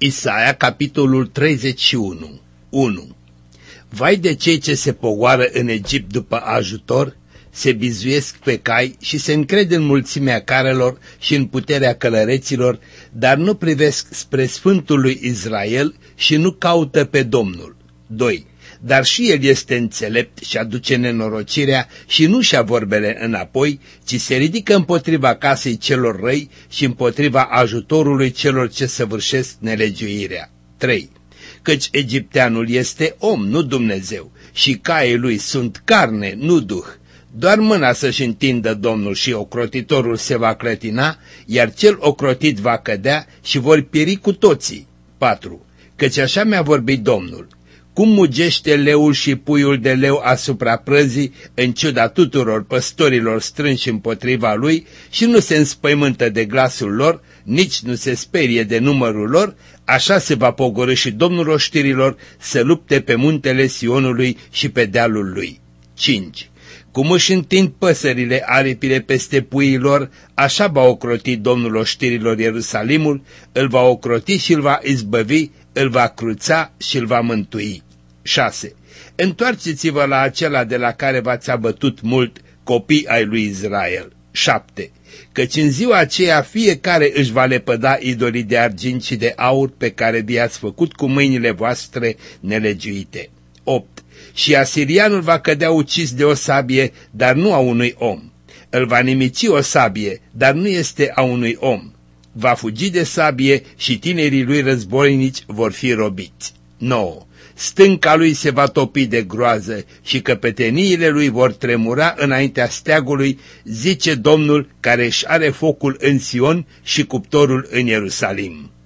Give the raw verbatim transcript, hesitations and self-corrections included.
Isaia, capitolul treizeci și unu. unu. Vai de cei ce se pogoară în Egipt după ajutor, se bizuiesc pe cai și se încred în mulțimea carelor și în puterea călăreților, dar nu privesc spre Sfântul lui Israel și nu caută pe Domnul. doi. Dar și el este înțelept și aduce nenorocirea și nu-și ia vorbele înapoi, ci se ridică împotriva casei celor răi și împotriva ajutorului celor ce săvârșesc nelegiuirea. trei. Căci egipteanul este om, nu Dumnezeu, și caii lui sunt carne, nu duh. Doar mâna să-și întindă Domnul și ocrotitorul se va clătina, iar cel ocrotit va cădea și vor pieri cu toții. patru. Căci așa mi-a vorbit Domnul. Cum mugește leul și puiul de leu asupra prăzii, în ciuda tuturor păstorilor strânși împotriva lui, și nu se înspăimântă de glasul lor, nici nu se sperie de numărul lor, așa se va pogorî și Domnul oștirilor să lupte pe muntele Sionului și pe dealul lui. cinci. Cum își întind păsările aripile peste puii lor, așa va ocroti Domnul oștirilor Ierusalimul, îl va ocroti și îl va izbăvi, îl va cruța și îl va mântui. șase. Întoarceți-vă la acela de la care v-ați abătut mult, copii ai lui Israel. șapte. Căci în ziua aceea fiecare își va lepăda idolii de argint și de aur pe care vi-ați făcut cu mâinile voastre nelegiuite. opt. Și asirianul va cădea ucis de o sabie, dar nu a unui om. Îl va nimici o sabie, dar nu este a unui om. Va fugi de sabie și tinerii lui războinici vor fi robiți. nouă. Stânca lui se va topi de groază și căpeteniile lui vor tremura înaintea steagului, zice Domnul care își are focul în Sion și cuptorul în Ierusalim.